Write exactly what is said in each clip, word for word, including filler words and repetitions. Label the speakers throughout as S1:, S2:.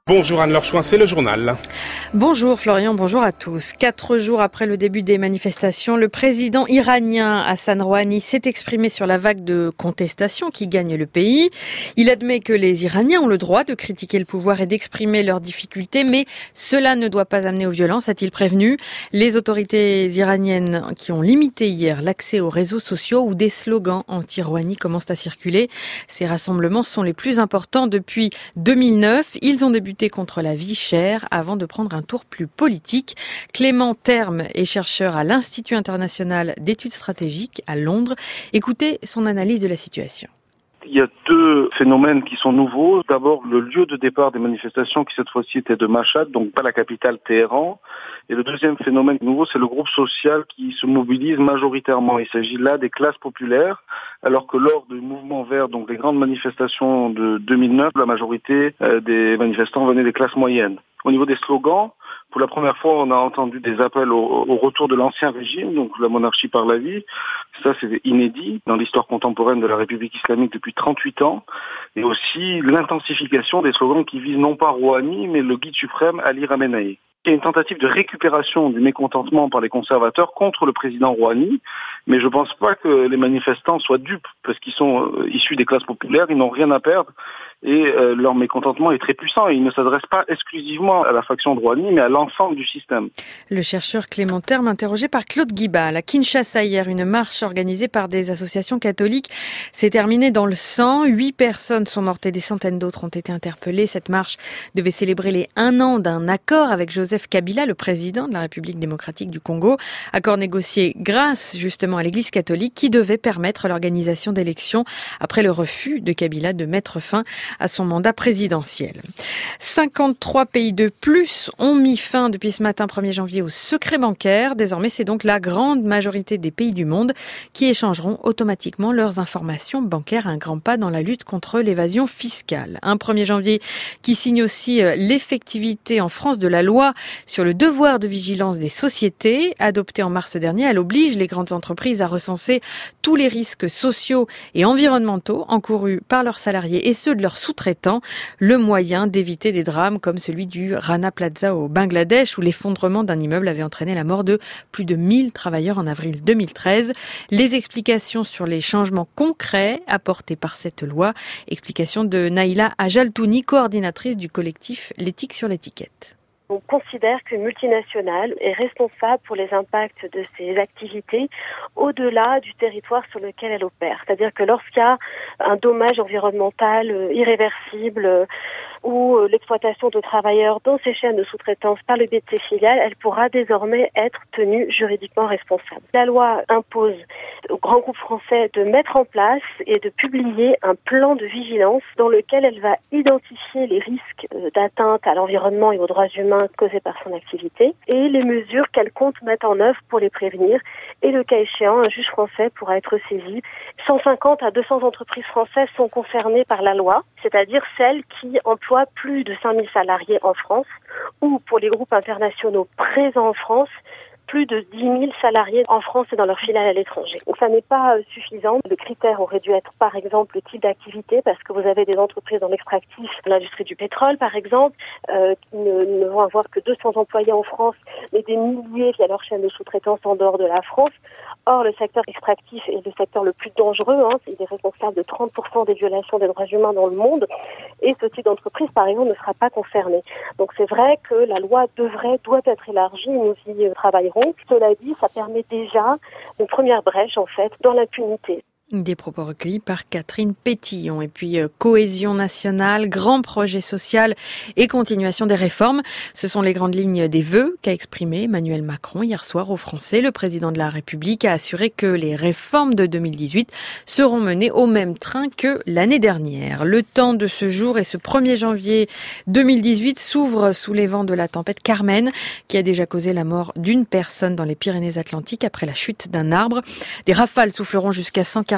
S1: Bonjour Anne-Laure Chouin, c'est le journal.
S2: Bonjour Florian, bonjour à tous. Quatre jours après le début des manifestations, le président iranien Hassan Rouhani s'est exprimé sur la vague de contestation qui gagne le pays. Il admet que les Iraniens ont le droit de critiquer le pouvoir et d'exprimer leurs difficultés, mais cela ne doit pas amener aux violences, a-t-il prévenu. Les autorités iraniennes qui ont limité hier l'accès aux réseaux sociaux où des slogans anti-Rouhani commencent à circuler. Ces rassemblements sont les plus importants depuis deux mille neuf. Ils ont débuté contre la vie chère avant de prendre un tour plus politique. Clément Terme est chercheur à l'Institut international d'études stratégiques à Londres. Écoutez son analyse de la situation.
S3: Il y a deux phénomènes qui sont nouveaux. D'abord, le lieu de départ des manifestations qui cette fois-ci était de Mashhad, donc pas la capitale Téhéran. Et le deuxième phénomène nouveau, c'est le groupe social qui se mobilise majoritairement. Il s'agit là des classes populaires, alors que lors du mouvement vert, donc des grandes manifestations de deux mille neuf, la majorité des manifestants venaient des classes moyennes. Au niveau des slogans, pour la première fois, on a entendu des appels au, au retour de l'ancien régime, donc la monarchie par la vie. Ça, c'est inédit dans l'histoire contemporaine de la République islamique depuis trente-huit ans. Et aussi l'intensification des slogans qui visent non pas Rouhani, mais le guide suprême Ali Khamenei. Il y a une tentative de récupération du mécontentement par les conservateurs contre le président Rouhani, mais je ne pense pas que les manifestants soient dupes, parce qu'ils sont euh, issus des classes populaires, ils n'ont rien à perdre, et euh, leur mécontentement est très puissant. Et ils ne s'adressent pas exclusivement à la faction de Rouhani, mais à l'ensemble du système.
S2: Le chercheur Clément Terme, interrogé par Claude Guibal. À Kinshasa hier, une marche organisée par des associations catholiques s'est terminée dans le sang. Huit personnes sont mortes et des centaines d'autres ont été interpellées. Cette marche devait célébrer les un an d'un accord avec Joseph Kabila, le président de la République démocratique du Congo. Accord négocié grâce justement à l'Église catholique qui devait permettre l'organisation d'élections après le refus de Kabila de mettre fin à son mandat présidentiel. cinquante-trois pays de plus ont mis fin depuis ce matin premier janvier au secret bancaire. Désormais, c'est donc la grande majorité des pays du monde qui échangeront automatiquement leurs informations bancaires. Un grand pas dans la lutte contre l'évasion fiscale. Un premier janvier qui signe aussi l'effectivité en France de la loi sur le devoir de vigilance des sociétés. Adoptée en mars dernier, elle oblige les grandes entreprises à recenser tous les risques sociaux et environnementaux encourus par leurs salariés et ceux de leurs sous-traitants. Le moyen d'éviter des drames comme celui du Rana Plaza au Bangladesh où l'effondrement d'un immeuble avait entraîné la mort de plus de mille travailleurs en avril deux mille treize. Les explications sur les changements concrets apportés par cette loi. Explication de Naïla Ajaltouni, coordinatrice du collectif L'éthique sur l'étiquette.
S4: On considère qu'une multinationale est responsable pour les impacts de ses activités au-delà du territoire sur lequel elle opère. C'est-à-dire que lorsqu'il y a un dommage environnemental irréversible ou l'exploitation de travailleurs dans ses chaînes de sous-traitance par le biais de ses filiales, elle pourra désormais être tenue juridiquement responsable. La loi impose aux grands groupes français de mettre en place et de publier un plan de vigilance dans lequel elle va identifier les risques d'atteinte à l'environnement et aux droits humains causés par son activité et les mesures qu'elle compte mettre en œuvre pour les prévenir. Et le cas échéant, un juge français pourra être saisi. cent cinquante à deux cents entreprises françaises sont concernées par la loi, c'est-à-dire celles qui emploient plus de cinq mille salariés en France ou pour les groupes internationaux présents en France, plus de dix mille salariés en France et dans leurs filiales à l'étranger. Donc ça n'est pas suffisant. Le critère aurait dû être par exemple le type d'activité parce que vous avez des entreprises dans l'extractif, l'industrie du pétrole par exemple, euh, qui ne, ne vont avoir que deux cents employés en France mais des milliers via leur chaîne de sous-traitance en dehors de la France. Or, le secteur extractif est le secteur le plus dangereux. Hein. Il est responsable de trente pour cent des violations des droits humains dans le monde. Et ce type d'entreprise, par exemple, ne sera pas concerné. Donc, c'est vrai que la loi devrait, doit être élargie. Nous y travaillerons. Cela dit, ça permet déjà une première brèche, en fait, dans l'impunité.
S2: Des propos recueillis par Catherine Pétillon. Et puis, euh, cohésion nationale, grand projet social et continuation des réformes. Ce sont les grandes lignes des vœux qu'a exprimé Emmanuel Macron hier soir aux Français. Le président de la République a assuré que les réformes de deux mille dix-huit seront menées au même train que l'année dernière. Le temps de ce jour et ce premier janvier deux mille dix-huit s'ouvre sous les vents de la tempête Carmen, qui a déjà causé la mort d'une personne dans les Pyrénées-Atlantiques après la chute d'un arbre. Des rafales souffleront jusqu'à cent quarante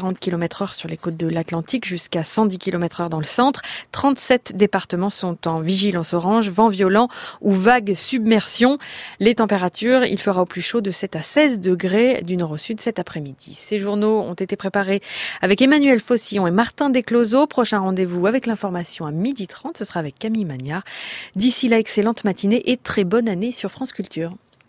S2: quarante kilomètres heure sur les côtes de l'Atlantique, jusqu'à cent dix kilomètres heure dans le centre. trente-sept départements sont en vigilance orange, vent violent ou vague submersion. Les températures, il fera au plus chaud de sept à seize degrés du nord au sud cet après-midi. Ces journaux ont été préparés avec Emmanuel Fossillon et Martin Descloseaux. Prochain rendez-vous avec l'information à midi trente, ce sera avec Camille Magnard. D'ici là, excellente matinée et très bonne année sur France Culture.